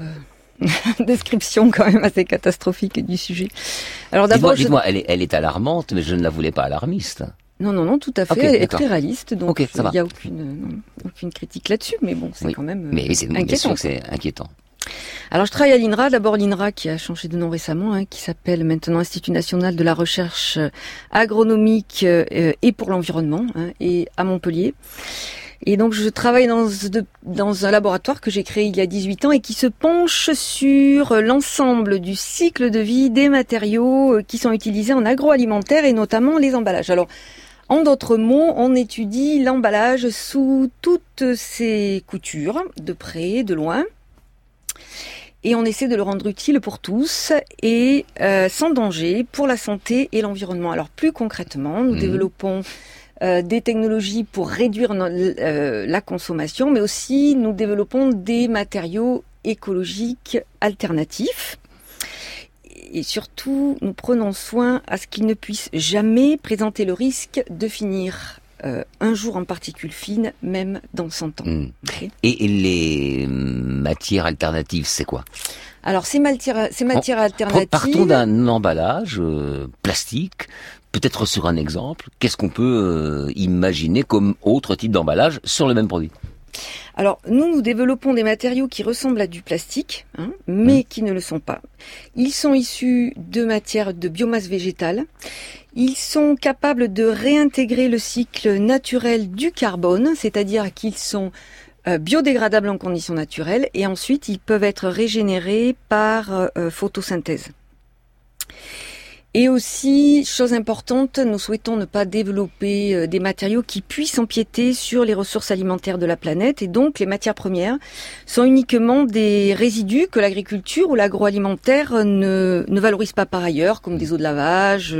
description quand même assez catastrophique du sujet. Alors d'abord, dites-moi, elle est alarmante, mais je ne la voulais pas alarmiste. Non, tout à fait. Okay, elle est très réaliste, donc il n'y a aucune critique là-dessus, mais bon, c'est quand même inquiétant. Bien sûr que c'est inquiétant. Alors je travaille à l'INRA, d'abord l'INRA qui a changé de nom récemment, qui s'appelle maintenant Institut National de la Recherche Agronomique et pour l'environnement, et à Montpellier. Et donc je travaille dans un laboratoire que j'ai créé il y a 18 ans et qui se penche sur l'ensemble du cycle de vie des matériaux qui sont utilisés en agroalimentaire et notamment les emballages. Alors, en d'autres mots, on étudie l'emballage sous toutes ses coutures, de près, de loin. Et on essaie de le rendre utile pour tous et sans danger pour la santé et l'environnement. Alors plus concrètement, nous développons des technologies pour réduire la consommation, mais aussi nous développons des matériaux écologiques alternatifs. Et surtout, nous prenons soin à ce qu'ils ne puissent jamais présenter le risque de finir un jour en particules fines, même dans 100 ans. Okay. Et les matières alternatives, c'est quoi? Alors, ces matières alternatives... Partons d'un emballage plastique, peut-être sur un exemple. Qu'est-ce qu'on peut imaginer comme autre type d'emballage sur le même produit? Alors, nous développons des matériaux qui ressemblent à du plastique, mais qui ne le sont pas. Ils sont issus de matières de biomasse végétale. Ils sont capables de réintégrer le cycle naturel du carbone, c'est-à-dire qu'ils sont biodégradables en conditions naturelles, et ensuite ils peuvent être régénérés par photosynthèse. Et aussi, chose importante, nous souhaitons ne pas développer des matériaux qui puissent empiéter sur les ressources alimentaires de la planète. Et donc, les matières premières sont uniquement des résidus que l'agriculture ou l'agroalimentaire ne valorise pas par ailleurs, comme des eaux de lavage,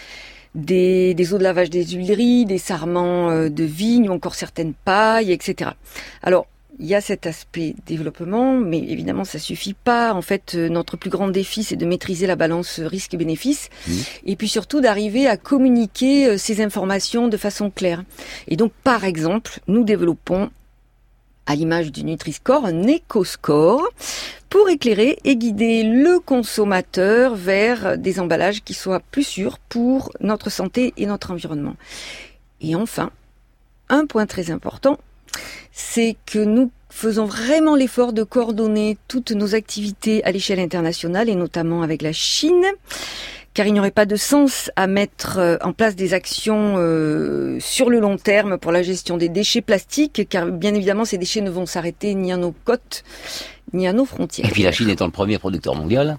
des eaux de lavage des huileries, des sarments de vigne ou encore certaines pailles, etc. Alors, il y a cet aspect développement, mais évidemment, ça suffit pas. En fait, notre plus grand défi, c'est de maîtriser la balance risque-bénéfice, et puis surtout d'arriver à communiquer ces informations de façon claire. Et donc, par exemple, nous développons, à l'image du Nutri-Score, un éco-score pour éclairer et guider le consommateur vers des emballages qui soient plus sûrs pour notre santé et notre environnement. Et enfin, un point très important, c'est que nous faisons vraiment l'effort de coordonner toutes nos activités à l'échelle internationale et notamment avec la Chine, car il n'y aurait pas de sens à mettre en place des actions sur le long terme pour la gestion des déchets plastiques, car bien évidemment ces déchets ne vont s'arrêter ni à nos côtes ni à nos frontières. Et puis la Chine étant le premier producteur mondial,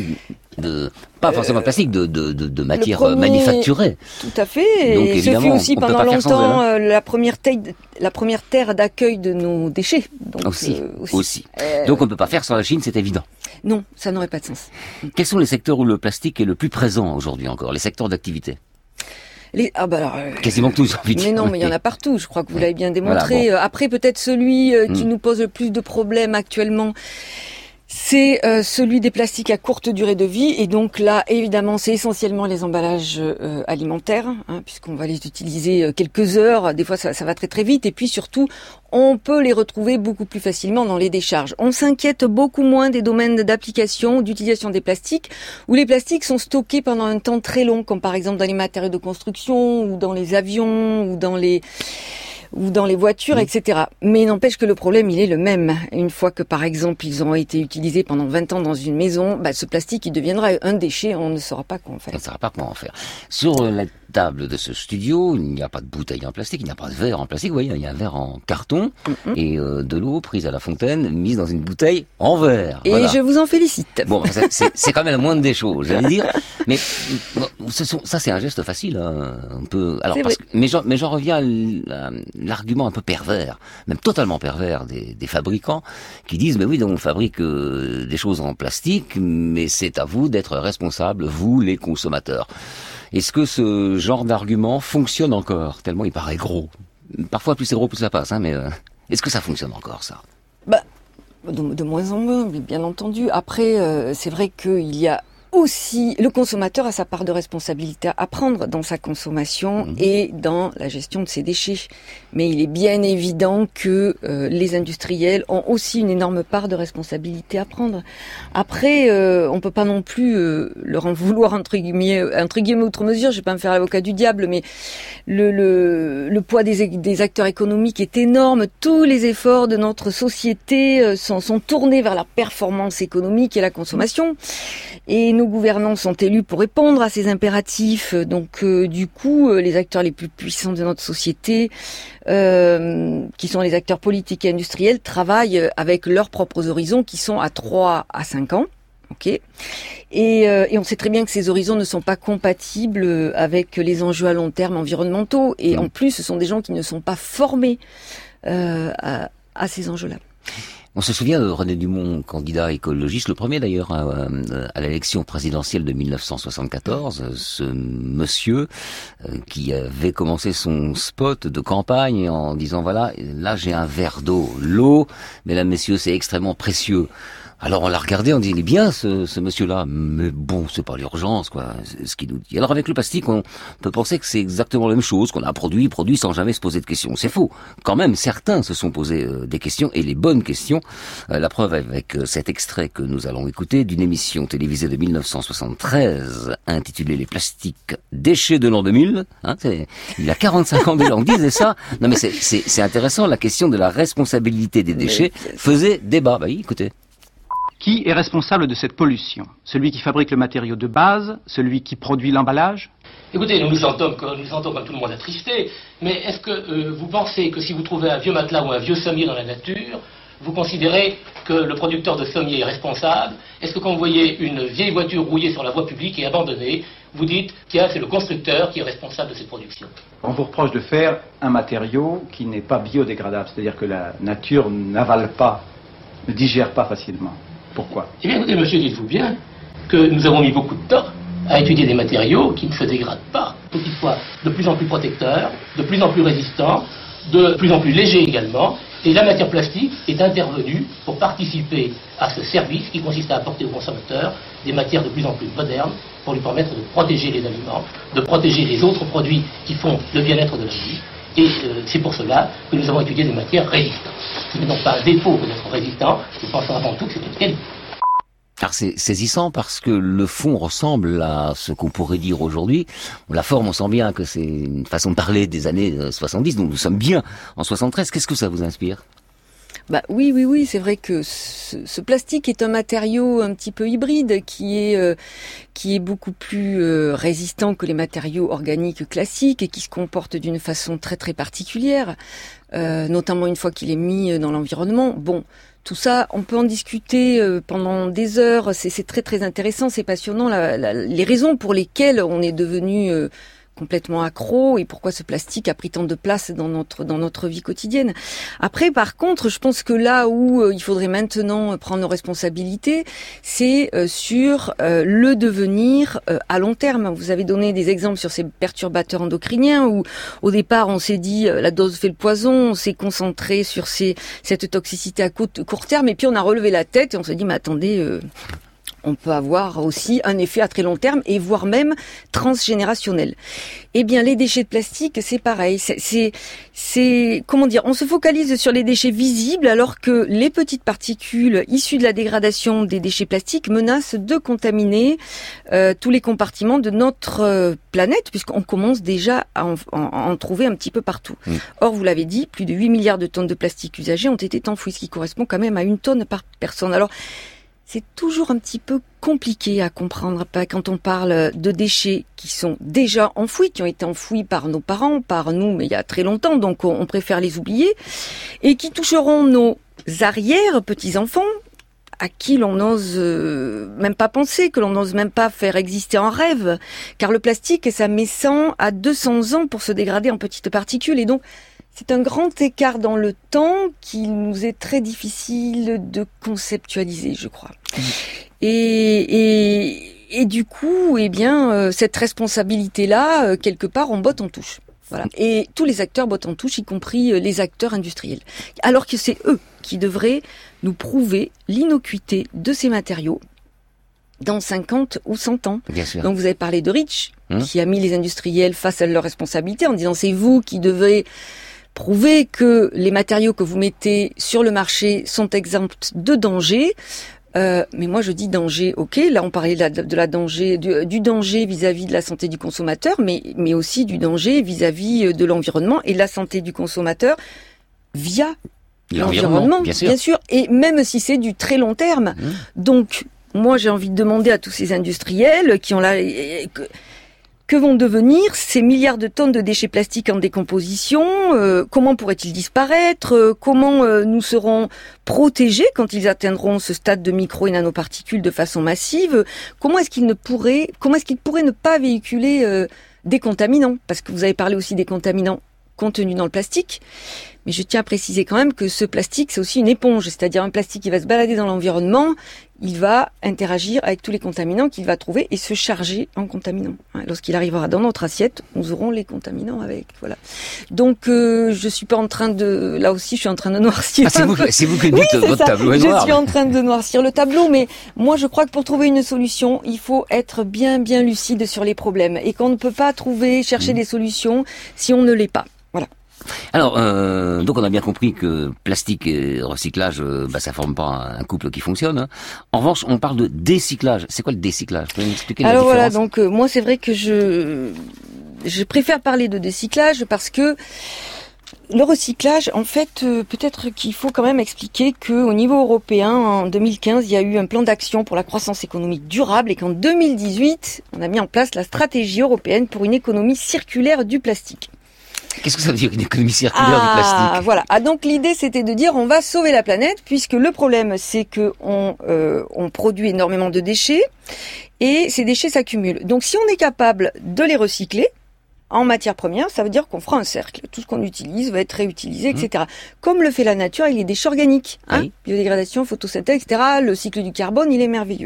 pas forcément de plastique, de matières manufacturées. Tout à fait. Donc, et ce fut aussi pendant longtemps la première terre d'accueil de nos déchets. Donc, aussi. Donc on ne peut pas faire sans la Chine, c'est évident. Non, ça n'aurait pas de sens. Quels sont les secteurs où le plastique est le plus présent aujourd'hui encore, les secteurs d'activité? Quasiment tous, envie de dire. Mais non, mais il y en a partout, je crois que vous l'avez bien démontré. Voilà, bon. Après, peut-être celui qui nous pose le plus de problèmes actuellement, c'est celui des plastiques à courte durée de vie. Et donc là, évidemment, c'est essentiellement les emballages alimentaires, puisqu'on va les utiliser quelques heures. Des fois, ça va très très vite. Et puis surtout, on peut les retrouver beaucoup plus facilement dans les décharges. On s'inquiète beaucoup moins des domaines d'application, d'utilisation des plastiques, où les plastiques sont stockés pendant un temps très long, comme par exemple dans les matériaux de construction, ou dans les avions, ou dans les voitures, etc. Mais n'empêche que le problème, il est le même. Une fois que, par exemple, ils auront été utilisés pendant 20 ans dans une maison, ce plastique, il deviendra un déchet, on ne saura pas quoi en faire. On ne saura pas quoi en faire. Sur la table de ce studio, il n'y a pas de bouteille en plastique, il n'y a pas de verre en plastique, vous voyez, il y a un verre en carton, et de l'eau prise à la fontaine, mise dans une bouteille en verre. Et voilà. Je vous en félicite. Bon, c'est quand même la moindre des choses, j'allais dire. Mais ça, c'est un geste facile, un peu. Alors, mais j'en reviens à l'argument un peu pervers, même totalement pervers des fabricants, qui disent, mais oui, donc on fabrique des choses en plastique, mais c'est à vous d'être responsables, vous les consommateurs. Est-ce que ce genre d'argument fonctionne encore, tellement il paraît gros? Parfois, plus c'est gros, plus ça passe, mais est-ce que ça fonctionne encore, ça? De moins en moins, bien entendu. Après, c'est vrai qu'il y a aussi, le consommateur a sa part de responsabilité à prendre dans sa consommation et dans la gestion de ses déchets. Mais il est bien évident que les industriels ont aussi une énorme part de responsabilité à prendre. Après, on peut pas non plus leur en vouloir entre guillemets outre mesure. Je vais pas me faire l'avocat du diable, mais le poids des acteurs économiques est énorme. Tous les efforts de notre société sont tournés vers la performance économique et la consommation. Et nos gouvernants sont élus pour répondre à ces impératifs. Donc, du coup, les acteurs les plus puissants de notre société, qui sont les acteurs politiques et industriels, travaillent avec leurs propres horizons qui sont à 3 à 5 ans. Okay. Et on sait très bien que ces horizons ne sont pas compatibles avec les enjeux à long terme environnementaux. Et en plus, ce sont des gens qui ne sont pas formés à ces enjeux-là. On se souvient de René Dumont, candidat écologiste, le premier d'ailleurs à l'élection présidentielle de 1974, ce monsieur qui avait commencé son spot de campagne en disant voilà, là j'ai un verre d'eau, l'eau, mesdames, messieurs, c'est extrêmement précieux. Alors on l'a regardé, on dit il est bien ce monsieur-là, mais bon, c'est pas l'urgence, quoi, c'est ce qu'il nous dit. Alors avec le plastique, on peut penser que c'est exactement la même chose, qu'on a produit sans jamais se poser de questions. C'est faux. Quand même, certains se sont posés des questions, et les bonnes questions. La preuve avec cet extrait que nous allons écouter d'une émission télévisée de 1973 intitulée Les plastiques déchets de l'an 2000. Il y a 45 ans déjà, on disait ça. Non mais c'est intéressant, la question de la responsabilité des déchets faisait débat. Bah oui, écoutez. Qui est responsable de cette pollution? Celui qui fabrique le matériau de base? Celui qui produit l'emballage? Écoutez, nous nous sentons comme tout le monde attristé, mais est-ce que vous pensez que si vous trouvez un vieux matelas ou un vieux sommier dans la nature, vous considérez que le producteur de sommier est responsable? Est-ce que quand vous voyez une vieille voiture rouillée sur la voie publique et abandonnée, vous dites, tiens, c'est le constructeur qui est responsable de cette production? On vous reproche de faire un matériau qui n'est pas biodégradable, c'est-à-dire que la nature n'avale pas, ne digère pas facilement. Pourquoi? Eh bien, écoutez, monsieur, dites-vous bien que nous avons mis beaucoup de temps à étudier des matériaux qui ne se dégradent pas, qu'ils soient de plus en plus protecteurs, de plus en plus résistants, de plus en plus légers également. Et la matière plastique est intervenue pour participer à ce service qui consiste à apporter au consommateur des matières de plus en plus modernes pour lui permettre de protéger les aliments, de protéger les autres produits qui font le bien-être de la vie. Et c'est pour cela que nous avons étudié des matières résistantes. Ce n'est donc pas un défaut d'être résistant, nous pensons avant tout que c'est une qualité. Alors c'est saisissant parce que le fond ressemble à ce qu'on pourrait dire aujourd'hui. La forme, on sent bien que c'est une façon de parler des années 70, donc nous sommes bien en 73. Qu'est-ce que ça vous inspire ? Bah oui, c'est vrai que ce plastique est un matériau un petit peu hybride qui est beaucoup plus résistant que les matériaux organiques classiques et qui se comporte d'une façon très très particulière, notamment une fois qu'il est mis dans l'environnement. Bon, tout ça, on peut en discuter pendant des heures, c'est très très intéressant, c'est passionnant, les raisons pour lesquelles on est devenu complètement accro et pourquoi ce plastique a pris tant de place dans notre vie quotidienne. Après, par contre, je pense que là où il faudrait maintenant prendre nos responsabilités, c'est sur le devenir à long terme. Vous avez donné des exemples sur ces perturbateurs endocriniens où au départ on s'est dit la dose fait le poison, on s'est concentré sur cette toxicité à court terme et puis on a relevé la tête et on s'est dit mais attendez, on peut avoir aussi un effet à très long terme et voire même transgénérationnel. Eh bien, les déchets de plastique, c'est pareil. C'est comment dire, on se focalise sur les déchets visibles alors que les petites particules issues de la dégradation des déchets plastiques menacent de contaminer tous les compartiments de notre planète puisqu'on commence déjà à en trouver un petit peu partout. Or, vous l'avez dit, plus de 8 milliards de tonnes de plastique usagé ont été enfouis, ce qui correspond quand même à 1 tonne par personne. Alors, c'est toujours un petit peu compliqué à comprendre quand on parle de déchets qui sont déjà enfouis, qui ont été enfouis par nos parents, par nous, mais il y a très longtemps, donc on préfère les oublier, et qui toucheront nos arrière-petits-enfants, à qui l'on n'ose même pas penser, que l'on n'ose même pas faire exister en rêve, car le plastique, ça met 100 à 200 ans pour se dégrader en petites particules, et donc c'est un grand écart dans le temps qu'il nous est très difficile de conceptualiser, je crois. Et du coup, eh bien, cette responsabilité-là, quelque part, on botte en touche. Voilà. Et tous les acteurs bottent en touche, y compris les acteurs industriels. Alors que c'est eux qui devraient nous prouver l'innocuité de ces matériaux dans 50 ou 100 ans. Bien sûr. Donc vous avez parlé de Rich, qui a mis les industriels face à leurs responsabilités en disant c'est vous qui devez prouver que les matériaux que vous mettez sur le marché sont exempts de danger. Mais moi je dis danger, ok, là on parlait du danger vis-à-vis de la santé du consommateur, mais aussi du danger vis-à-vis de l'environnement et de la santé du consommateur via l'environnement, bien sûr, et même si c'est du très long terme. Donc moi j'ai envie de demander à tous ces industriels qui ont là... Que vont devenir ces milliards de tonnes de déchets plastiques en décomposition? Comment pourraient-ils disparaître? Comment nous serons protégés quand ils atteindront ce stade de micro et nanoparticules de façon massive? Comment est-ce qu'ils pourraient ne pas véhiculer des contaminants? Parce que vous avez parlé aussi des contaminants contenus dans le plastique. Mais je tiens à préciser quand même que ce plastique, c'est aussi une éponge, c'est-à-dire un plastique qui va se balader dans l'environnement, il va interagir avec tous les contaminants qu'il va trouver et se charger en contaminants. Lorsqu'il arrivera dans notre assiette, nous aurons les contaminants avec. Voilà. Donc, je suis pas en train de... Là aussi, je suis en train de noircir. C'est vous qui dites votre tableau est noir. Je suis en train de noircir le tableau, mais moi, je crois que pour trouver une solution, il faut être bien lucide sur les problèmes et qu'on ne peut pas chercher des solutions si on ne l'est pas. Voilà. Alors, donc on a bien compris que plastique et recyclage, ça forme pas un couple qui fonctionne. Hein. En revanche, on parle de décyclage. C'est quoi le décyclage? Vous pouvez m'expliquer la différence? Alors voilà, donc moi c'est vrai que je préfère parler de décyclage parce que le recyclage, en fait, peut-être qu'il faut quand même expliquer qu'au niveau européen, en 2015, il y a eu un plan d'action pour la croissance économique durable et qu'en 2018, on a mis en place la stratégie européenne pour une économie circulaire du plastique. Qu'est-ce que ça veut dire une économie circulaire du plastique? Voilà. Donc l'idée c'était de dire on va sauver la planète puisque le problème c'est que on produit énormément de déchets et ces déchets s'accumulent. Donc si on est capable de les recycler en matière première, ça veut dire qu'on fera un cercle. Tout ce qu'on utilise va être réutilisé, etc. Comme le fait la nature avec les déchets organiques. Oui. Biodégradation, photosynthèse, etc. Le cycle du carbone, il est merveilleux.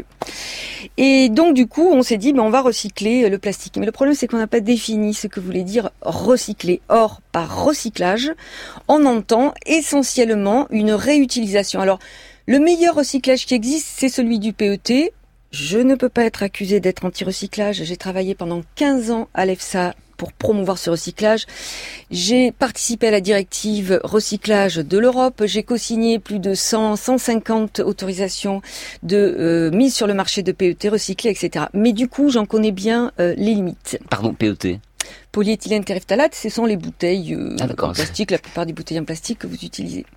Et donc, du coup, on s'est dit, on va recycler le plastique. Mais le problème, c'est qu'on n'a pas défini ce que voulait dire recycler. Or, par recyclage, on entend essentiellement une réutilisation. Alors, le meilleur recyclage qui existe, c'est celui du PET. Je ne peux pas être accusée d'être anti-recyclage. J'ai travaillé pendant 15 ans à l'EFSA pour promouvoir ce recyclage. J'ai participé à la directive recyclage de l'Europe. J'ai co-signé plus de 150 autorisations de mise sur le marché de PET recyclés, etc. Mais du coup, j'en connais bien les limites. Pardon, PET? Polyéthylène terephthalate, ce sont les bouteilles en plastique, la plupart des bouteilles en plastique que vous utilisez.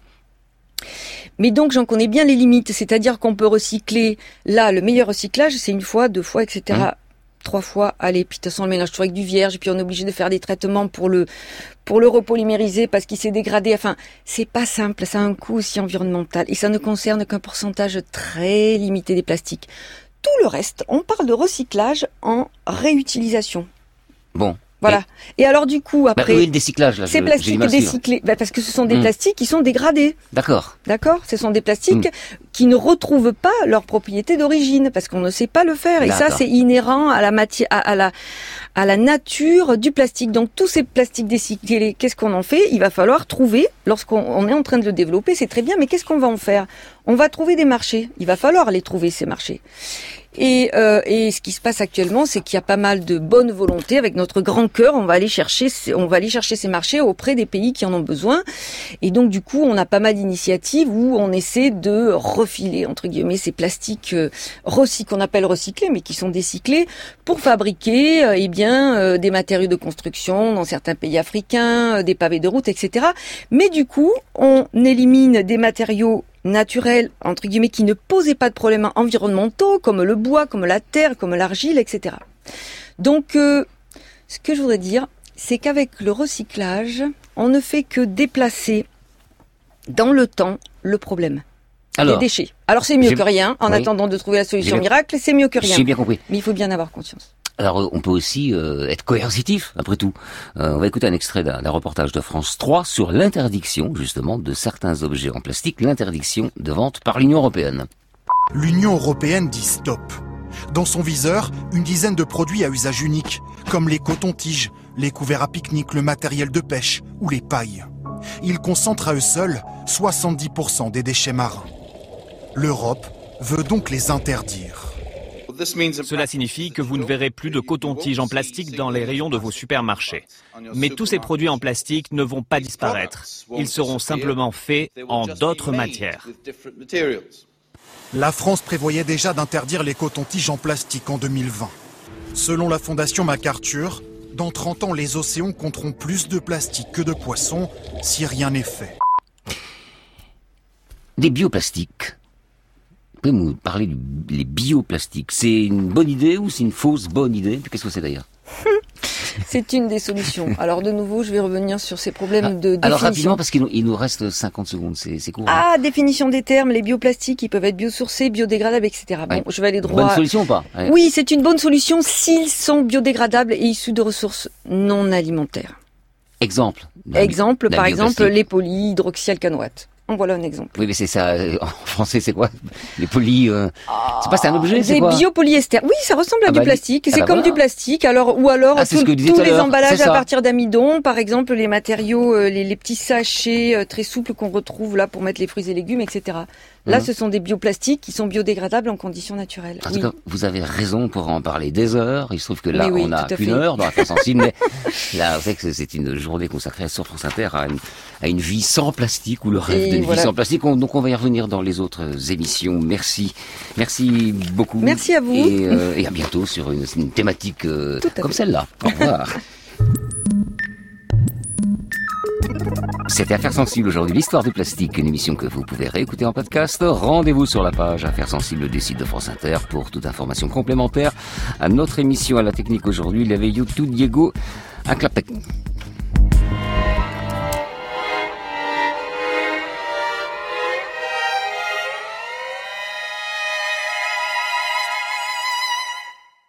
Mais donc j'en connais bien les limites, c'est-à-dire qu'on peut recycler, là le meilleur recyclage c'est 1 fois, 2 fois, etc. 3 fois, allez, puis de toute façon on le mélange toujours avec du vierge, et puis on est obligé de faire des traitements pour le repolymériser parce qu'il s'est dégradé. Enfin, c'est pas simple, ça a un coût aussi environnemental et ça ne concerne qu'un pourcentage très limité des plastiques. Tout le reste, on parle de recyclage en réutilisation. Bon. Voilà. Et alors du coup, après, oui, le décyclage, là, ces plastiques décyclés, parce que ce sont des plastiques qui sont dégradés. D'accord. Ce sont des plastiques qui ne retrouvent pas leur propriété d'origine, parce qu'on ne sait pas le faire. Et ça, c'est inhérent à la matière, à la nature du plastique. Donc tous ces plastiques décyclés, qu'est-ce qu'on en fait? Il va falloir trouver, lorsqu'on est en train de le développer, c'est très bien, mais qu'est-ce qu'on va en faire? On va trouver des marchés. Il va falloir les trouver, ces marchés. Et ce qui se passe actuellement, c'est qu'il y a pas mal de bonne volonté. Avec notre grand cœur, on va aller chercher ces marchés auprès des pays qui en ont besoin. Et donc, du coup, on a pas mal d'initiatives où on essaie de refiler, entre guillemets, ces plastiques qu'on appelle recyclés, mais qui sont décyclés, pour fabriquer, des matériaux de construction dans certains pays africains, des pavés de route, etc. Mais du coup, on élimine des matériaux naturels, entre guillemets, qui ne posaient pas de problèmes environnementaux, comme le bois, comme la terre, comme l'argile, etc. Donc, ce que je voudrais dire, c'est qu'avec le recyclage, on ne fait que déplacer dans le temps le problème. Les déchets. Alors c'est mieux que rien, en attendant de trouver la solution miracle, c'est mieux que rien. J'ai bien compris. Mais il faut bien avoir conscience. Alors, on peut aussi être coercitif, après tout. On va écouter un extrait d'un reportage de France 3 sur l'interdiction, justement, de certains objets en plastique, l'interdiction de vente par l'Union européenne. L'Union européenne dit stop. Dans son viseur, une dizaine de produits à usage unique, comme les cotons-tiges, les couverts à pique-nique, le matériel de pêche ou les pailles. Ils concentrent à eux seuls 70% des déchets marins. L'Europe veut donc les interdire. Cela signifie que vous ne verrez plus de coton-tige en plastique dans les rayons de vos supermarchés. Mais tous ces produits en plastique ne vont pas disparaître. Ils seront simplement faits en d'autres matières. La France prévoyait déjà d'interdire les cotons-tiges en plastique en 2020. Selon la Fondation MacArthur, dans 30 ans, les océans compteront plus de plastique que de poissons si rien n'est fait. Des bioplastiques. Vous pouvez nous parler des bioplastiques. C'est une bonne idée ou c'est une fausse bonne idée? Qu'est-ce que c'est d'ailleurs? C'est une des solutions. Alors de nouveau, je vais revenir sur ces problèmes de définition. Alors rapidement, parce qu'il nous reste 50 secondes, c'est court. Définition des termes, les bioplastiques, ils peuvent être biosourcés, biodégradables, etc. Bon, je vais aller droit. Bonne solution ou pas? Oui, c'est une bonne solution s'ils sont biodégradables et issus de ressources non alimentaires. Exemple Par exemple, les polyhydroxyalcanoates. En voilà un exemple. Oui, mais c'est ça. En français, c'est quoi? Les c'est un objet, c'est quoi? Des biopolyesters. Oui, ça ressemble à du plastique. C'est comme du plastique. Ou alors tous les emballages à partir d'amidon. Par exemple, les matériaux, les petits sachets très souples qu'on retrouve là pour mettre les fruits et légumes, etc. Là, ce sont des bioplastiques qui sont biodégradables en conditions naturelles. En tout cas, vous avez raison pour en parler des heures. Il se trouve que là, on n'a qu'une heure dans Affaires sensibles, mais là, vous savez que c'est une journée consacrée sur France Inter à une vie sans plastique, ou le rêve d'une vie sans plastique. Donc, on va y revenir dans les autres émissions. Merci beaucoup. Merci à vous. Et à bientôt sur une thématique comme celle-là. Au revoir. C'était Affaires sensibles aujourd'hui, l'histoire du plastique, une émission que vous pouvez réécouter en podcast. Rendez-vous sur la page Affaires sensibles du site de France Inter pour toute information complémentaire à notre émission. À la technique aujourd'hui, il y avait YouTube Diego à Clapec.